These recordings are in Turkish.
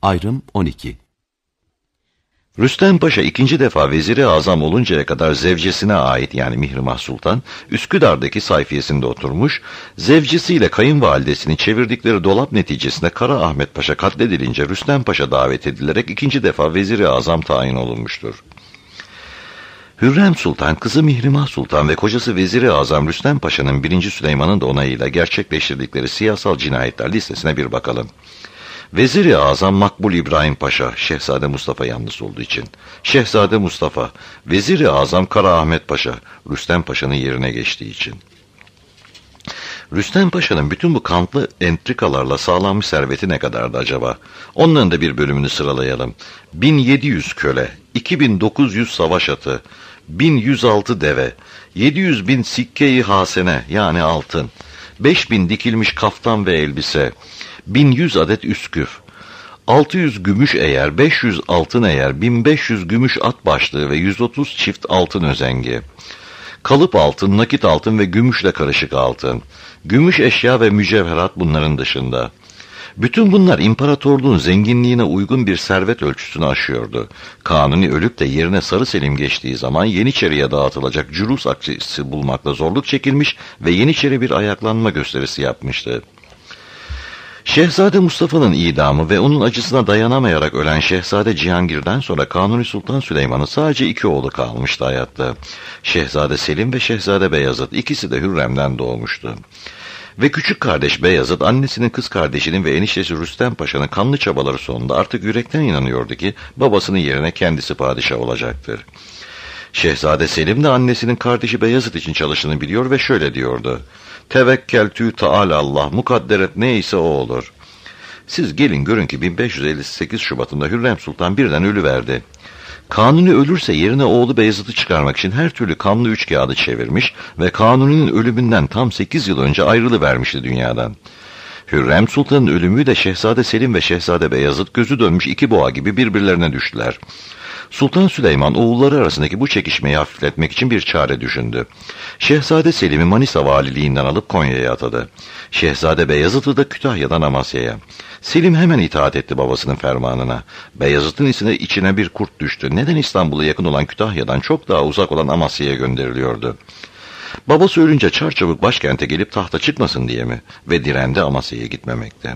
Ayrım 12. Rüstem Paşa ikinci defa veziri azam oluncaya kadar zevcesine ait yani Mihrimah Sultan, Üsküdar'daki sayfiyesinde oturmuş, zevcesiyle kayınvalidesini çevirdikleri dolap neticesinde Kara Ahmet Paşa katledilince Rüstem Paşa davet edilerek ikinci defa veziri azam tayin olunmuştur. Hürrem Sultan, kızı Mihrimah Sultan ve kocası Veziri Azam Rüstem Paşa'nın 1. Süleyman'ın da onayıyla gerçekleştirdikleri siyasal cinayetler listesine bir bakalım. Veziri Azam Makbul İbrahim Paşa, Şehzade Mustafa yalnız olduğu için. Şehzade Mustafa, Veziri Azam Kara Ahmet Paşa, Rüstem Paşa'nın yerine geçtiği için. Rüstem Paşa'nın bütün bu kantlı entrikalarla sağlanmış serveti ne kadardı acaba? Onların da bir bölümünü sıralayalım. 1700 köle, 2900 savaş atı, 1106 deve, 700.000 sikke-i hasene yani altın, 5000 dikilmiş kaftan ve elbise, 1100 adet üsküf, 600 gümüş eğer, 500 altın eğer, 1500 gümüş at başlığı ve 130 çift altın özengi. Kalıp altın, nakit altın ve gümüşle karışık altın. Gümüş eşya ve mücevherat bunların dışında. Bütün bunlar imparatorluğun zenginliğine uygun bir servet ölçüsünü aşıyordu. Kanuni ölüp de yerine Sarı Selim geçtiği zaman Yeniçeri'ye dağıtılacak cürus akçesi bulmakla zorluk çekilmiş ve Yeniçeri bir ayaklanma gösterisi yapmıştı. Şehzade Mustafa'nın idamı ve onun acısına dayanamayarak ölen Şehzade Cihangir'den sonra Kanuni Sultan Süleyman'ın sadece 2 oğlu kalmıştı hayatta. Şehzade Selim ve Şehzade Beyazıt, ikisi de Hürrem'den doğmuştu. Ve küçük kardeş Beyazıt, annesinin kız kardeşinin ve eniştesi Rüstem Paşa'nın kanlı çabaları sonunda artık yürekten inanıyordu ki babasının yerine kendisi padişah olacaktır. Şehzade Selim de annesinin kardeşi Beyazıt için çalıştığını biliyor ve şöyle diyordu: "Tevekkeltü Teâlâ, mukadderet neyse o olur." Siz gelin görün ki 1558 Şubat'ında Hürrem Sultan birden ölüverdi. Kanuni ölürse yerine oğlu Beyazıt'ı çıkarmak için her türlü kanlı üç kağıdı çevirmiş ve Kanuni'nin ölümünden tam 8 yıl önce ayrılıvermişti dünyadan. Hürrem Sultan'ın ölümü de Şehzade Selim ve Şehzade Beyazıt gözü dönmüş iki boğa gibi birbirlerine düştüler. Sultan Süleyman oğulları arasındaki bu çekişmeyi hafifletmek için bir çare düşündü. Şehzade Selim'i Manisa valiliğinden alıp Konya'ya atadı. Şehzade Beyazıt'ı da Kütahya'dan Amasya'ya. Selim hemen itaat etti babasının fermanına. Beyazıt'ın içine bir kurt düştü. Neden İstanbul'a yakın olan Kütahya'dan çok daha uzak olan Amasya'ya gönderiliyordu? Babası ölünce çarçabuk başkente gelip tahta çıkmasın diye mi? Ve direndi Amasya'ya gitmemekte.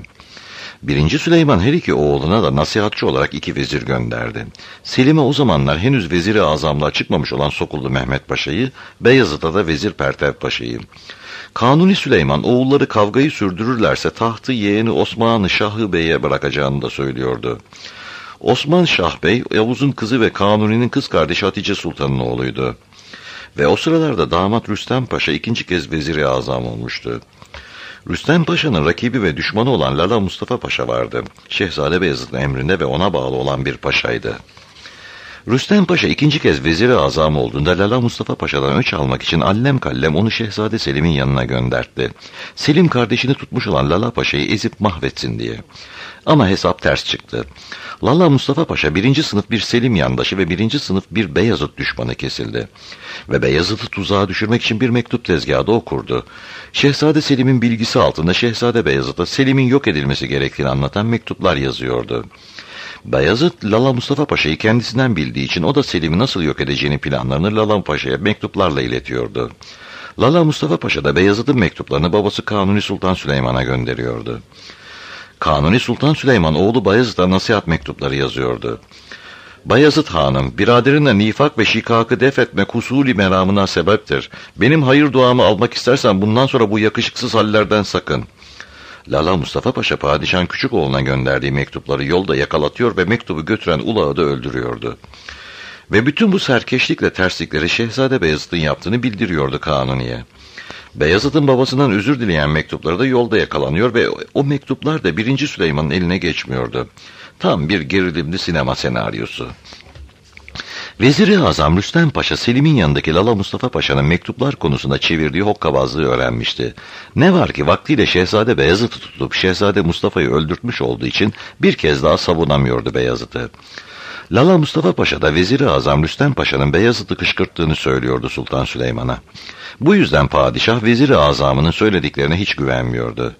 1. Süleyman her iki oğluna da nasihatçı olarak 2 vezir gönderdi. Selim'e o zamanlar henüz veziri azamlığa çıkmamış olan Sokullu Mehmet Paşa'yı, Beyazıt'a da Vezir Pertev Paşa'yı. Kanuni Süleyman oğulları kavgayı sürdürürlerse tahtı yeğeni Osman Şahı Bey'e bırakacağını da söylüyordu. Osman Şah Bey, Yavuz'un kızı ve Kanuni'nin kız kardeşi Hatice Sultan'ın oğluydu. Ve o sıralarda damat Rüstem Paşa 2. kez veziri azam olmuştu. Rüstem Paşa'nın rakibi ve düşmanı olan Lala Mustafa Paşa vardı. Şehzade Beyazıt'ın emrinde ve ona bağlı olan bir paşaydı. Rüstem Paşa 2. kez veziri azam olduğunda Lala Mustafa Paşa'dan öç almak için allem kallem onu Şehzade Selim'in yanına göndertti. Selim kardeşini tutmuş olan Lala Paşa'yı ezip mahvetsin diye. Ama hesap ters çıktı. Lala Mustafa Paşa 1. sınıf bir Selim yandaşı ve 1. sınıf bir Beyazıt düşmanı kesildi. Ve Beyazıt'ı tuzağa düşürmek için bir mektup tezgahı da okurdu. Şehzade Selim'in bilgisi altında Şehzade Beyazıt'a Selim'in yok edilmesi gerektiğini anlatan mektuplar yazıyordu. Beyazıt, Lala Mustafa Paşa'yı kendisinden bildiği için o da Selim'i nasıl yok edeceğini planlarını Lala Paşa'ya mektuplarla iletiyordu. Lala Mustafa Paşa da Beyazıt'ın mektuplarını babası Kanuni Sultan Süleyman'a gönderiyordu. Kanuni Sultan Süleyman oğlu Bayezid'e nasihat mektupları yazıyordu. Bayezid Hanım, biraderinle nifak ve şikakı def etmek husuli meramına sebeptir. Benim hayır duamı almak istersen bundan sonra bu yakışıksız hallerden sakın. Lala Mustafa Paşa padişahın küçük oğluna gönderdiği mektupları yolda yakalatıyor ve mektubu götüren ulağı da öldürüyordu. Ve bütün bu serkeşlikle terslikleri Şehzade Beyazıt'ın yaptığını bildiriyordu Kanuni'ye. Beyazıt'ın babasından özür dileyen mektupları da yolda yakalanıyor ve o mektuplar da 1. Süleyman'ın eline geçmiyordu. Tam bir gerilimli sinema senaryosu. Vezir-i Azam Rüstem Paşa Selim'in yanındaki Lala Mustafa Paşa'nın mektuplar konusunda çevirdiği hokkabazlığı öğrenmişti. Ne var ki vaktiyle Şehzade Beyazıt'ı tutup Şehzade Mustafa'yı öldürtmüş olduğu için bir kez daha savunamıyordu Beyazıt'ı. Lala Mustafa Paşa da Vezir-i Azam Rüstem Paşa'nın Beyazıt'ı kışkırttığını söylüyordu Sultan Süleyman'a. Bu yüzden padişah Vezir-i Azam'ının söylediklerine hiç güvenmiyordu.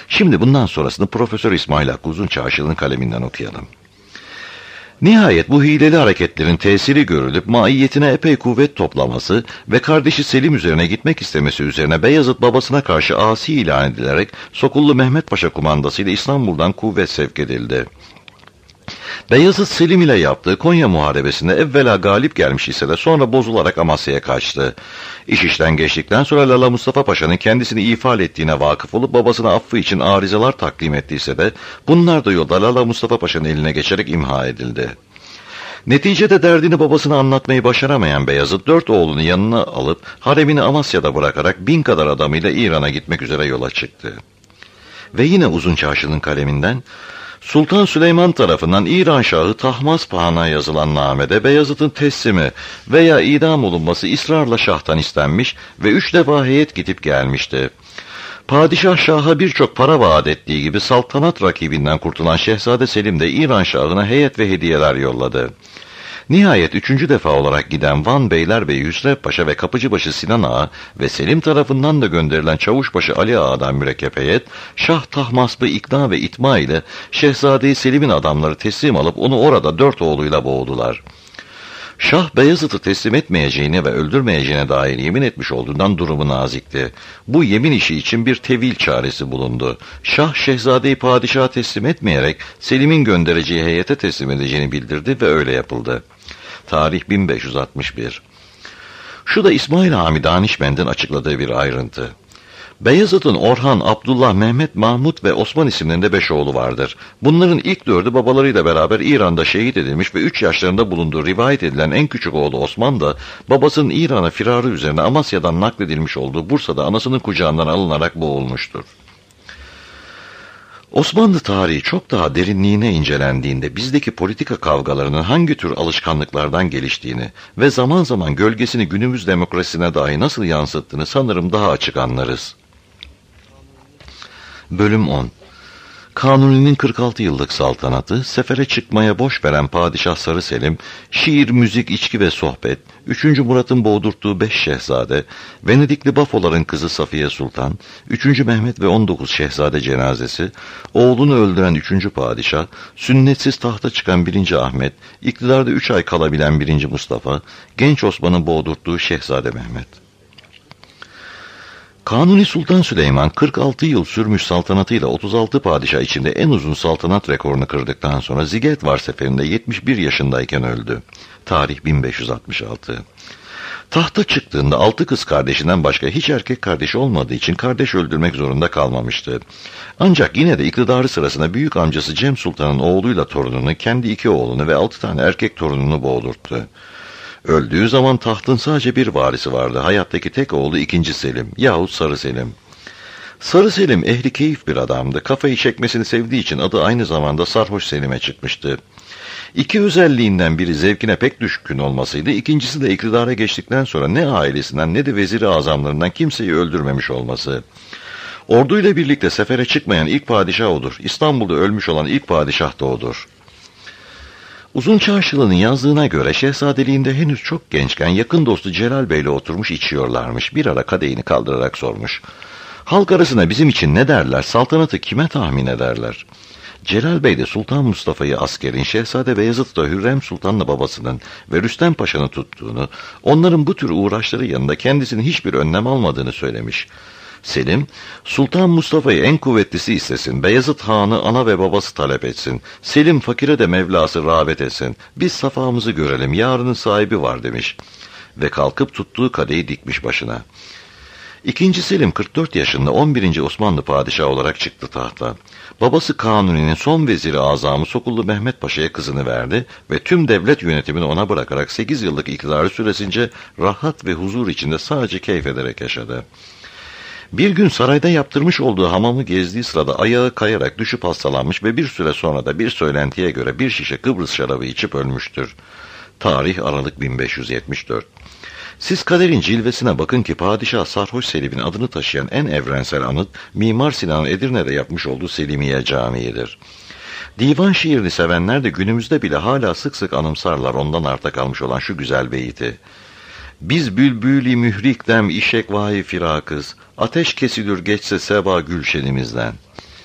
Şimdi bundan sonrasını Profesör İsmail Hakkı Uzunçarşılı'nın kaleminden okuyalım. Nihayet bu hileli hareketlerin tesiri görülüp maiyetine epey kuvvet toplaması ve kardeşi Selim üzerine gitmek istemesi üzerine Beyazıt babasına karşı asi ilan edilerek Sokullu Mehmet Paşa kumandasıyla İstanbul'dan kuvvet sevk edildi. Beyazıt Selim ile yaptığı Konya Muharebesi'nde evvela galip gelmiş ise de sonra bozularak Amasya'ya kaçtı. İş işten geçtikten sonra Lala Mustafa Paşa'nın kendisini ifade ettiğine vakıf olup babasına affı için arizalar takdim ettiyse de bunlar da yolda Lala Mustafa Paşa'nın eline geçerek imha edildi. Neticede derdini babasına anlatmayı başaramayan Beyazıt 4 oğlunu yanına alıp haremini Amasya'da bırakarak 1000 kadar adamıyla İran'a gitmek üzere yola çıktı. Ve yine Uzunçarşı'nın kaleminden Sultan Süleyman tarafından İran Şahı Tahmaspaha'na yazılan namede Beyazıt'ın teslimi veya idam olunması ısrarla şahtan istenmiş ve 3 defa heyet gidip gelmişti. Padişah Şah'a birçok para vaat ettiği gibi saltanat rakibinden kurtulan Şehzade Selim de İran Şahı'na heyet ve hediyeler yolladı. Nihayet 3. defa olarak giden Van Beylerbeyi Hüsrev Paşa ve Kapıcıbaşı Sinan Ağa ve Selim tarafından da gönderilen Çavuşbaşı Ali Ağa'dan mürekkep heyet, Şah Tahmasp'ı ikna ve itma ile Şehzade Selim'in adamları teslim alıp onu orada 4 oğluyla boğdular. Şah Beyazıt'ı teslim etmeyeceğine ve öldürmeyeceğine dair yemin etmiş olduğundan durumu nazikti. Bu yemin işi için bir tevil çaresi bulundu. Şah Şehzade'yi padişaha teslim etmeyerek Selim'in göndereceği heyete teslim edeceğini bildirdi ve öyle yapıldı. Tarih 1561. Şu da İsmail Hami Danişmend'in açıkladığı bir ayrıntı. Beyazıt'ın Orhan, Abdullah, Mehmet, Mahmut ve Osman isimlerinde 5 oğlu vardır. Bunların ilk 4'ü babalarıyla beraber İran'da şehit edilmiş ve 3 yaşlarında bulunduğu rivayet edilen en küçük oğlu Osman da babasının İran'a firarı üzerine Amasya'dan nakledilmiş olduğu Bursa'da anasının kucağından alınarak boğulmuştur. Osmanlı tarihi çok daha derinliğine incelendiğinde bizdeki politika kavgalarının hangi tür alışkanlıklardan geliştiğini ve zaman zaman gölgesini günümüz demokrasisine dahi nasıl yansıttığını sanırım daha açık anlarız. Bölüm 10. Kanuni'nin 46 yıllık saltanatı, sefere çıkmaya boş veren Padişah Sarı Selim, şiir, müzik, içki ve sohbet, 3. Murat'ın boğdurttuğu 5 şehzade, Venedikli Bafoların kızı Safiye Sultan, 3. Mehmet ve 19 şehzade cenazesi, oğlunu öldüren 3. Padişah, sünnetsiz tahta çıkan 1. Ahmet, iktidarda 3 ay kalabilen 1. Mustafa, genç Osman'ın boğdurttuğu Şehzade Mehmet. Kanuni Sultan Süleyman 46 yıl sürmüş saltanatıyla 36 padişah içinde en uzun saltanat rekorunu kırdıktan sonra Zigetvar seferinde 71 yaşındayken öldü. Tarih 1566. Tahta çıktığında 6 kız kardeşinden başka hiç erkek kardeşi olmadığı için kardeş öldürmek zorunda kalmamıştı. Ancak yine de iktidarı sırasında büyük amcası Cem Sultan'ın oğluyla torununu, kendi 2 oğlunu ve 6 tane erkek torununu boğdurttu. Öldüğü zaman tahtın sadece bir varisi vardı. Hayattaki tek oğlu 2. Selim yahut Sarı Selim. Sarı Selim ehli keyif bir adamdı. Kafayı çekmesini sevdiği için adı aynı zamanda Sarhoş Selim'e çıkmıştı. 2 özelliğinden biri zevkine pek düşkün olmasıydı. İkincisi de iktidara geçtikten sonra ne ailesinden ne de vezir-i azamlarından kimseyi öldürmemiş olması. Orduyla birlikte sefere çıkmayan ilk padişah odur. İstanbul'da ölmüş olan ilk padişah da odur. Uzunçarşılı'nın yazdığına göre şehzadeliğinde henüz çok gençken yakın dostu Celal Bey'le oturmuş içiyorlarmış. Bir ara kadehini kaldırarak sormuş. Halk arasında bizim için ne derler, saltanatı kime tahmin ederler? Celal Bey de Sultan Mustafa'yı askerin, Şehzade Beyazıt da Hürrem Sultan'la babasının ve Rüstem Paşa'nın tuttuğunu, onların bu tür uğraşları yanında kendisinin hiçbir önlem almadığını söylemiş. Selim, Sultan Mustafa'yı en kuvvetlisi istesin, Beyazıt Han'ı ana ve babası talep etsin, Selim fakire de Mevlası rağbet etsin, biz safamızı görelim, yarının sahibi var demiş. Ve kalkıp tuttuğu kadehi dikmiş başına. 2. Selim 44 yaşında 11. Osmanlı padişahı olarak çıktı tahta. Babası Kanuni'nin son veziri azamı Sokullu Mehmet Paşa'ya kızını verdi ve tüm devlet yönetimini ona bırakarak 8 yıllık iktidarı süresince rahat ve huzur içinde sadece keyif ederek yaşadı. Bir gün sarayda yaptırmış olduğu hamamı gezdiği sırada ayağı kayarak düşüp hastalanmış ve bir süre sonra da bir söylentiye göre bir şişe Kıbrıs şarabı içip ölmüştür. Tarih Aralık 1574. Siz kaderin cilvesine bakın ki Padişah Sarhoş Selim'in adını taşıyan en evrensel anıt, Mimar Sinan'ın Edirne'de yapmış olduğu Selimiye Camii'dir. Divan şiirini sevenler de günümüzde bile hala sık sık anımsarlar ondan arta kalmış olan şu güzel beyti. Biz bülbülü mührikdem işek vahi firakız, ateş kesilür geçse seba gülşenimizden.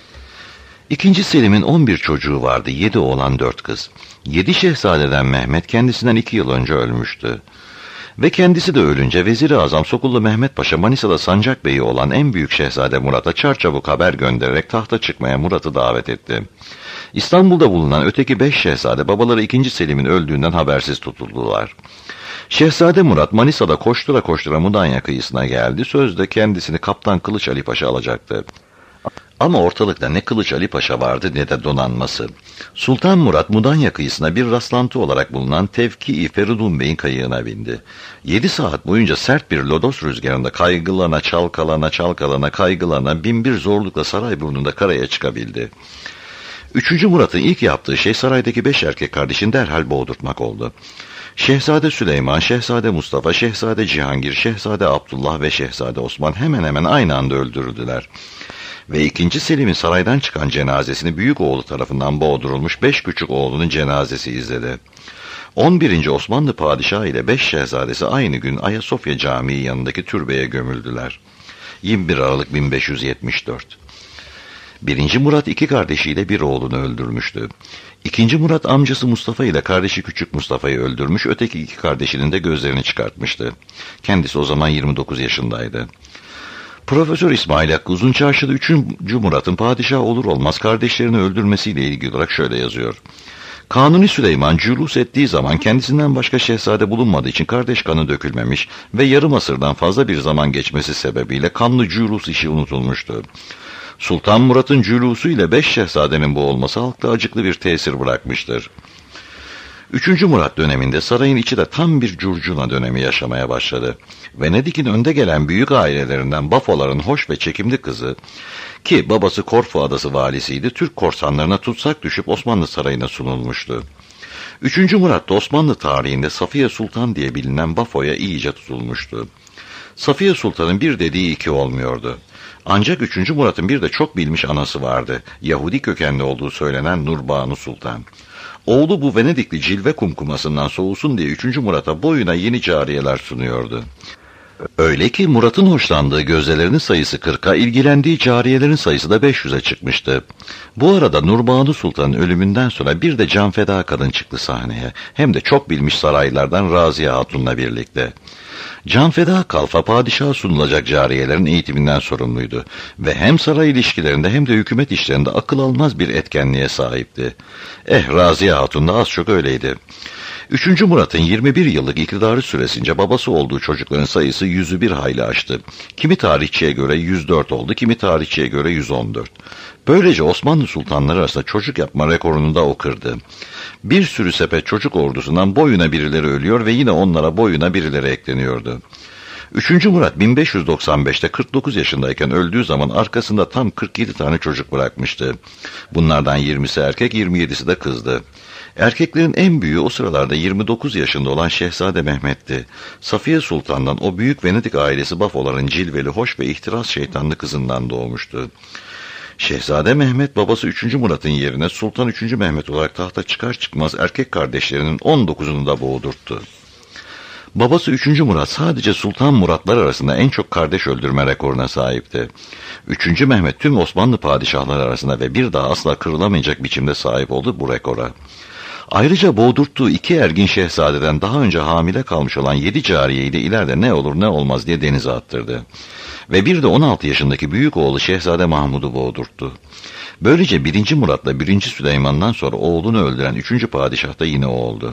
İkinci Selim'in 11 çocuğu vardı, 7 oğlan 4 kız. 7 şehzadeden Mehmet kendisinden 2 yıl önce ölmüştü. Ve kendisi de ölünce Vezir-i Azam Sokullu Mehmet Paşa Manisa'da sancak beyi olan en büyük şehzade Murat'a çarçabuk haber göndererek tahta çıkmaya Murat'ı davet etti. İstanbul'da bulunan öteki 5 şehzade babaları 2. Selim'in öldüğünden habersiz tutuldular. Şehzade Murat Manisa'da koştura koştura Mudanya kıyısına geldi. Sözde kendisini Kaptan Kılıç Ali Paşa alacaktı. Ama ortalıkta ne Kılıç Ali Paşa vardı ne de donanması. Sultan Murat Mudanya kıyısına bir rastlantı olarak bulunan Tevki-i Feridun Bey'in kayığına bindi. 7 saat boyunca sert bir lodos rüzgarında kaygılana çalkalana kaygılana binbir zorlukla Sarayburnu'nda karaya çıkabildi. 3. Murat'ın ilk yaptığı şey saraydaki 5 erkek kardeşini derhal boğdurtmak oldu. Şehzade Süleyman, Şehzade Mustafa, Şehzade Cihangir, Şehzade Abdullah ve Şehzade Osman hemen hemen aynı anda öldürüldüler. Ve 2. Selim'in saraydan çıkan cenazesini büyük oğlu tarafından boğdurulmuş 5 küçük oğlunun cenazesi izledi. 11. Osmanlı padişahı ile 5 şehzadesi aynı gün Ayasofya Camii yanındaki türbeye gömüldüler. 21 Aralık 1574. 1. Murat 2 kardeşiyle bir oğlunu öldürmüştü. 2. Murat amcası Mustafa ile kardeşi Küçük Mustafa'yı öldürmüş, öteki 2 kardeşinin de gözlerini çıkartmıştı. Kendisi o zaman 29 yaşındaydı. Profesör İsmail Hakkı Uzunçarşı'da 3. Murat'ın padişah olur olmaz kardeşlerini öldürmesiyle ilgili olarak şöyle yazıyor. Kanuni Süleyman cülus ettiği zaman kendisinden başka şehzade bulunmadığı için kardeş kanı dökülmemiş ve yarım asırdan fazla bir zaman geçmesi sebebiyle kanlı cülus işi unutulmuştu. Sultan Murat'ın cülusu ile 5 şehzadenin boğulması halkta acıklı bir tesir bırakmıştır. 3. Murat döneminde sarayın içi de tam bir curcuna dönemi yaşamaya başladı. Venedik'in önde gelen büyük ailelerinden Bafoların hoş ve çekimli kızı, ki babası Korfu Adası valisiydi, Türk korsanlarına tutsak düşüp Osmanlı sarayına sunulmuştu. 3. Murat da Osmanlı tarihinde Safiye Sultan diye bilinen Bafo'ya iyice tutulmuştu. Safiye Sultan'ın bir dediği iki olmuyordu. Ancak 3. Murat'ın bir de çok bilmiş anası vardı. Yahudi kökenli olduğu söylenen Nurbanu Sultan. Oğlu bu Venedikli cilve kumkumasından soğusun diye 3. Murat'a boyuna yeni cariyeler sunuyordu. Öyle ki Murat'ın hoşlandığı gözdelerinin sayısı 40'a, ilgilendiği cariyelerin sayısı da 500'e çıkmıştı. Bu arada Nurbanu Sultan'ın ölümünden sonra bir de canfeda kadın çıktı sahneye. Hem de çok bilmiş saraylardan Raziye Hatun'la birlikte. Canfeda Kalfa padişaha sunulacak cariyelerin eğitiminden sorumluydu ve hem saray ilişkilerinde hem de hükümet işlerinde akıl almaz bir etkenliğe sahipti. Raziye Hatun da az çok öyleydi. 3. Murat'ın 21 yıllık iktidarı süresince babası olduğu çocukların sayısı 100'ü bir hayli aştı. Kimi tarihçiye göre 104 oldu, kimi tarihçiye göre 114. Böylece Osmanlı sultanları arasında çocuk yapma rekorunu da o kırdı. Bir sürü sepet çocuk ordusundan boyuna birileri ölüyor ve yine onlara boyuna birileri ekleniyordu. 3. Murat 1595'te 49 yaşındayken öldüğü zaman arkasında tam 47 tane çocuk bırakmıştı. Bunlardan 20'si erkek, 27'si de kızdı. Erkeklerin en büyüğü o sıralarda 29 yaşında olan Şehzade Mehmet'ti. Safiye Sultan'dan o büyük Venedik ailesi Bafoların cilveli, hoş ve ihtiras şeytanlı kızından doğmuştu. Şehzade Mehmet babası 3. Murat'ın yerine Sultan 3. Mehmet olarak tahta çıkar çıkmaz erkek kardeşlerinin 19'unu da boğdurttu. Babası 3. Murat sadece Sultan Muratlar arasında en çok kardeş öldürme rekoruna sahipti. 3. Mehmet tüm Osmanlı padişahları arasında ve bir daha asla kırılamayacak biçimde sahip oldu bu rekora. Ayrıca boğdurttuğu 2 ergin şehzadeden daha önce hamile kalmış olan 7 cariyeyi de ileride ne olur ne olmaz diye denize attırdı. Ve bir de 16 yaşındaki büyük oğlu Şehzade Mahmud'u boğdurttu. Böylece 1. Murat'la 1. Süleyman'dan sonra oğlunu öldüren 3. padişah da yine o oldu.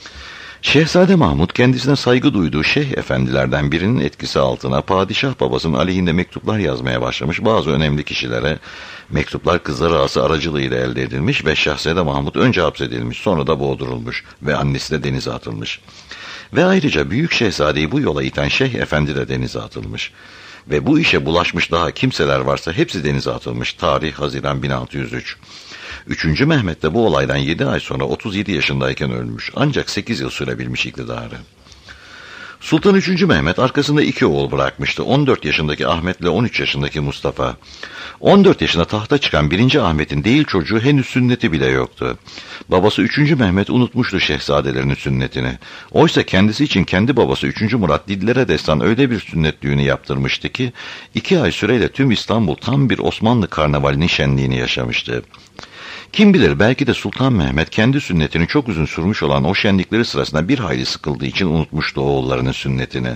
Şehzade Mahmud kendisine saygı duyduğu şeyh efendilerden birinin etkisi altına padişah babasının aleyhinde mektuplar yazmaya başlamış. Bazı önemli kişilere mektuplar Kızlar Ağası aracılığıyla elde edilmiş ve Şehzade Mahmud önce hapsedilmiş, sonra da boğdurulmuş ve annesi de denize atılmış. Ve ayrıca büyük şehzadeyi bu yola iten şeyh efendi de denize atılmış. Ve bu işe bulaşmış daha kimseler varsa hepsi denize atılmış. Tarih Haziran 1603. 3. Mehmet de bu olaydan 7 ay sonra 37 yaşındayken ölmüş. Ancak 8 yıl sürebilmiş iktidarı. Sultan 3. Mehmet arkasında 2 oğul bırakmıştı. 14 yaşındaki Ahmet ile 13 yaşındaki Mustafa. 14 yaşında tahta çıkan 1. Ahmet'in değil çocuğu henüz sünneti bile yoktu. Babası 3. Mehmet unutmuştu şehzadelerin sünnetini. Oysa kendisi için kendi babası 3. Murat dillere destan öyle bir sünnet düğünü yaptırmıştı ki 2 ay süreyle tüm İstanbul tam bir Osmanlı karnavalinin şenliğini yaşamıştı. Kim bilir belki de Sultan Mehmet kendi sünnetini çok uzun sürmüş olan o şenlikleri sırasında bir hayli sıkıldığı için unutmuştu oğullarının sünnetini.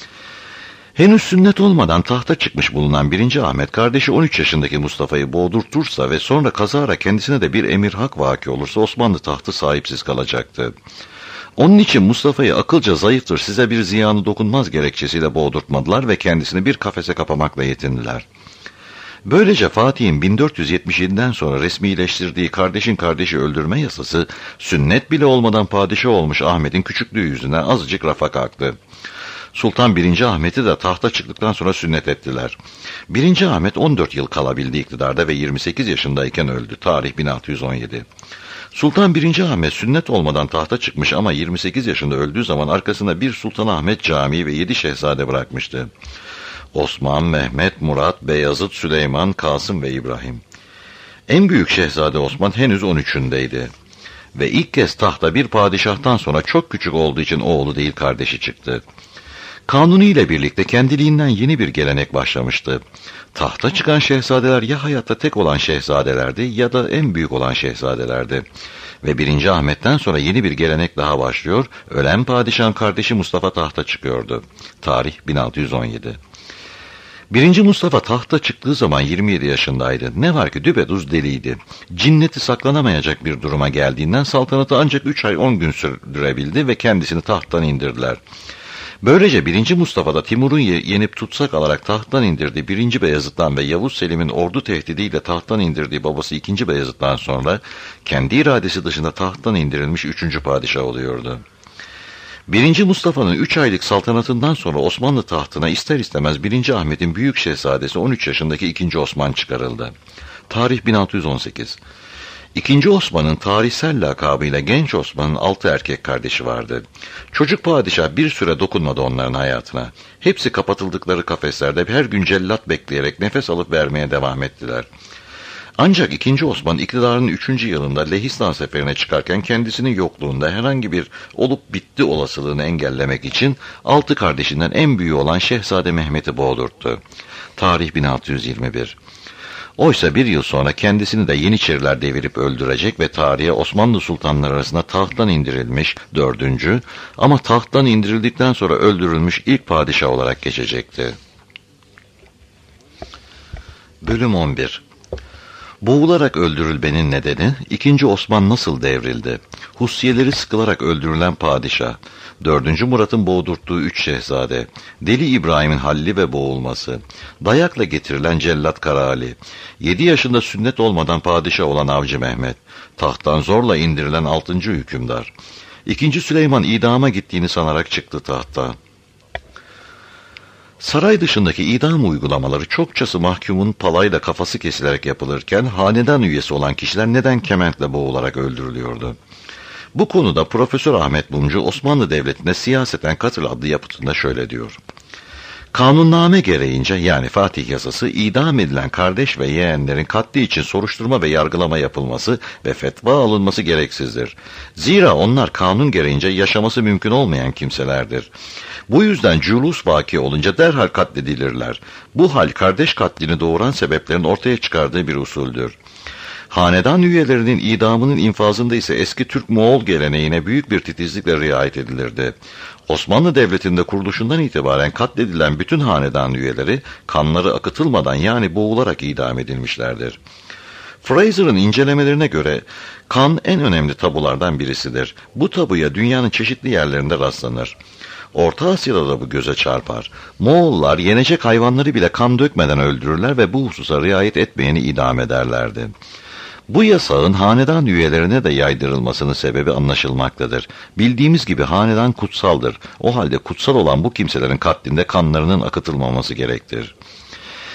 Henüz sünnet olmadan tahta çıkmış bulunan 1. Ahmet kardeşi 13 yaşındaki Mustafa'yı boğdurtursa ve sonra kazara kendisine de bir emir hak vaki olursa Osmanlı tahtı sahipsiz kalacaktı. Onun için Mustafa'yı akılca zayıftır size bir ziyanı dokunmaz gerekçesiyle boğdurtmadılar ve kendisini bir kafese kapamakla yetindiler. Böylece Fatih'in 1477'den sonra resmileştirdiği kardeşin kardeşi öldürme yasası, sünnet bile olmadan padişah olmuş Ahmet'in küçüklüğü yüzünden azıcık rafa kalktı. Sultan 1. Ahmet'i de tahta çıktıktan sonra sünnet ettiler. 1. Ahmet 14 yıl kalabildi iktidarda ve 28 yaşındayken öldü. Tarih 1617. Sultan 1. Ahmet sünnet olmadan tahta çıkmış ama 28 yaşında öldüğü zaman arkasında bir Sultan Ahmet Camii ve 7 şehzade bırakmıştı. Osman, Mehmet, Murat, Beyazıt, Süleyman, Kasım ve İbrahim. En büyük şehzade Osman henüz 13'ündeydi. Ve ilk kez tahta bir padişahtan sonra çok küçük olduğu için oğlu değil kardeşi çıktı. Kanuni ile birlikte kendiliğinden yeni bir gelenek başlamıştı. Tahta çıkan şehzadeler ya hayatta tek olan şehzadelerdi ya da en büyük olan şehzadelerdi. Ve 1. Ahmet'ten sonra yeni bir gelenek daha başlıyor, ölen padişahın kardeşi Mustafa tahta çıkıyordu. Tarih 1617. 1. Mustafa tahta çıktığı zaman 27 yaşındaydı. Ne var ki düpedüz deliydi. Cinneti saklanamayacak bir duruma geldiğinden saltanatı ancak 3 ay 10 gün sürdürebildi ve kendisini tahttan indirdiler. Böylece 1. Mustafa da Timur'un yenip tutsak alarak tahttan indirdiği 1. Beyazıt'tan ve Yavuz Selim'in ordu tehdidiyle tahttan indirdiği babası 2. Beyazıt'tan sonra kendi iradesi dışında tahttan indirilmiş 3. padişah oluyordu. 1. Mustafa'nın 3 aylık saltanatından sonra Osmanlı tahtına ister istemez 1. Ahmet'in büyük şehzadesi 13 yaşındaki 2. Osman çıkarıldı. Tarih 1618. 2. Osman'ın tarihsel lakabıyla Genç Osman'ın 6 erkek kardeşi vardı. Çocuk padişah bir süre dokunmadı onların hayatına. Hepsi kapatıldıkları kafeslerde her gün cellat bekleyerek nefes alıp vermeye devam ettiler. Ancak 2. Osman iktidarının 3. yılında Lehistan seferine çıkarken kendisinin yokluğunda herhangi bir olup bitti olasılığını engellemek için 6 kardeşinden en büyüğü olan Şehzade Mehmet'i boğdurttu. Tarih 1621. Oysa bir yıl sonra kendisini de Yeniçeriler devirip öldürecek ve tarihe Osmanlı sultanları arasında tahttan indirilmiş 4. ama tahttan indirildikten sonra öldürülmüş ilk padişah olarak geçecekti. Bölüm 11. Boğularak öldürülmenin nedeni 2. Osman nasıl devrildi? Hussiyeleri sıkılarak öldürülen padişah, 4. Murat'ın boğdurttuğu 3 şehzade, Deli İbrahim'in halli ve boğulması, dayakla getirilen cellat Karaali, 7 yaşında sünnet olmadan padişah olan Avcı Mehmet, tahttan zorla indirilen 6. hükümdar, 2. Süleyman idama gittiğini sanarak çıktı tahta. Saray dışındaki idam uygulamaları çokçası mahkumun palayla kafası kesilerek yapılırken hanedan üyesi olan kişiler neden kementle boğularak öldürülüyordu? Bu konuda Profesör Ahmet Mumcu Osmanlı Devleti'nde Siyaseten Katıl adlı yapıtında şöyle diyor. Kanunname gereğince yani Fatih Yasası idam edilen kardeş ve yeğenlerin katli için soruşturma ve yargılama yapılması ve fetva alınması gereksizdir. Zira onlar kanun gereğince yaşaması mümkün olmayan kimselerdir. Bu yüzden culus vaki olunca derhal katledilirler. Bu hal kardeş katlini doğuran sebeplerin ortaya çıkardığı bir usuldür. Hanedan üyelerinin idamının infazında ise eski Türk-Moğol geleneğine büyük bir titizlikle riayet edilirdi. Osmanlı Devleti'nde kuruluşundan itibaren katledilen bütün hanedan üyeleri kanları akıtılmadan yani boğularak idam edilmişlerdir. Fraser'ın incelemelerine göre kan en önemli tabulardan birisidir. Bu tabuya dünyanın çeşitli yerlerinde rastlanır. Orta Asya'da da bu göze çarpar. Moğollar yenecek hayvanları bile kan dökmeden öldürürler ve bu hususa riayet etmeyeni idam ederlerdi. Bu yasağın hanedan üyelerine de yaydırılmasının sebebi anlaşılmaktadır. Bildiğimiz gibi hanedan kutsaldır. O halde kutsal olan bu kimselerin katlinde kanlarının akıtılmaması gerektir.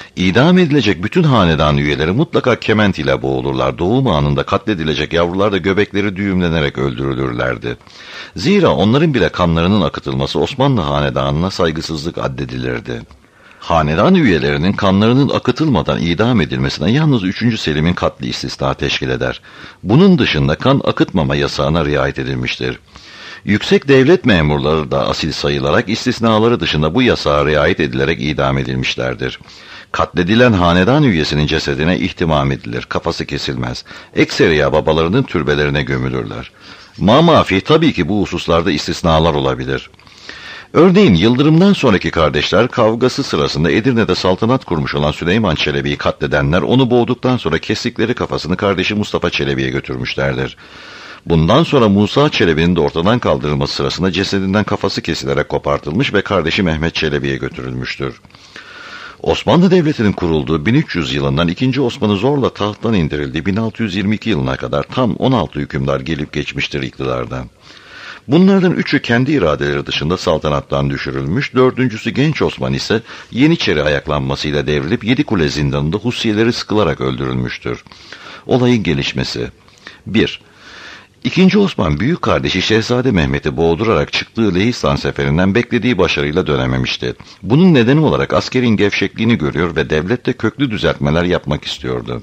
İdam edilecek bütün hanedan üyeleri mutlaka kement ile boğulurlar. Doğum anında katledilecek yavrular da göbekleri düğümlenerek öldürülürlerdi. Zira onların bile kanlarının akıtılması Osmanlı hanedanına saygısızlık addedilirdi. Hanedan üyelerinin kanlarının akıtılmadan idam edilmesine yalnız 3. Selim'in katli istisna teşkil eder. Bunun dışında kan akıtmama yasağına riayet edilmiştir. Yüksek devlet memurları da asil sayılarak istisnaları dışında bu yasağa riayet edilerek idam edilmişlerdir. Katledilen hanedan üyesinin cesedine ihtimam edilir, kafası kesilmez. Ekseriya babalarının türbelerine gömülürler. Mamafi tabii ki bu hususlarda istisnalar olabilir. Örneğin Yıldırım'dan sonraki kardeşler kavgası sırasında Edirne'de saltanat kurmuş olan Süleyman Çelebi'yi katledenler onu boğduktan sonra kestikleri kafasını kardeşi Mustafa Çelebi'ye götürmüşlerdir. Bundan sonra Musa Çelebi'nin de ortadan kaldırılması sırasında cesedinden kafası kesilerek kopartılmış ve kardeşi Mehmet Çelebi'ye götürülmüştür. Osmanlı Devleti'nin kurulduğu 1300 yılından 2. Osman'ı zorla tahttan indirildiği 1622 yılına kadar tam 16 hükümdar gelip geçmiştir iktidardan. Bunlardan 3'ü kendi iradeleri dışında saltanattan düşürülmüş, 4.'sü Genç Osman ise Yeniçeri ayaklanmasıyla devrilip Yedikule zindanında husiyeleri sıkılarak öldürülmüştür. Olayın gelişmesi 1. İkinci Osman büyük kardeşi Şehzade Mehmet'i boğdurarak çıktığı Lehistan seferinden beklediği başarıyla dönememişti. Bunun nedeni olarak askerin gevşekliğini görüyor ve devlette köklü düzeltmeler yapmak istiyordu.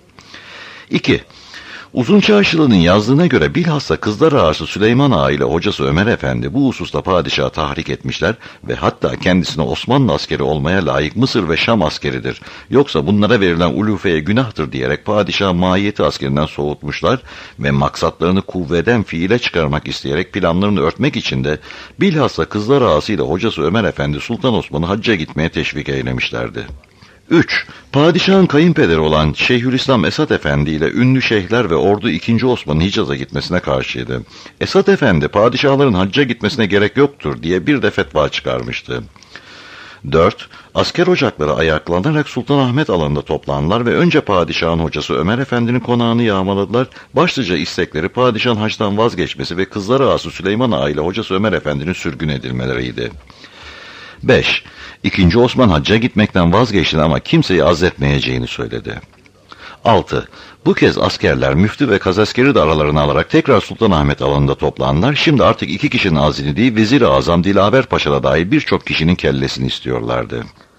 2. Uzun Çarşılı'nın yazdığına göre bilhassa Kızlar Ağası Süleyman Ağa ile hocası Ömer Efendi bu hususta padişahı tahrik etmişler ve hatta kendisine Osmanlı askeri olmaya layık Mısır ve Şam askeridir. Yoksa bunlara verilen ulufeye günahtır diyerek padişah mahiyeti askerinden soğutmuşlar ve maksatlarını kuvveden fiile çıkarmak isteyerek planlarını örtmek için de bilhassa Kızlar Ağası ile hocası Ömer Efendi Sultan Osman'ı hacca gitmeye teşvik eylemişlerdi. 3. Padişahın kayınpederi olan Şeyhülislam Esat Efendi ile ünlü şeyhler ve ordu 2. Osman'ın Hicaz'a gitmesine karşıydı. Esat Efendi padişahların hacca gitmesine gerek yoktur diye bir de fetva çıkarmıştı. 4. Asker ocakları ayaklanarak Sultanahmet alanında toplandılar ve önce padişahın hocası Ömer Efendi'nin konağını yağmaladılar. Başlıca istekleri padişahın haçtan vazgeçmesi ve Kızlar Ağası Süleyman Ağa ile hocası Ömer Efendi'nin sürgün edilmeleriydi. 5. İkinci Osman hacca gitmekten vazgeçti ama kimseyi azletmeyeceğini söyledi. 6. Bu kez askerler müftü ve kazaskeri de aralarına alarak tekrar Sultanahmet alanında toplandılar. Şimdi artık 2 kişinin azledildiği Vezir-i Azam Dilaver Paşa'da dahil birçok kişinin kellesini istiyorlardı.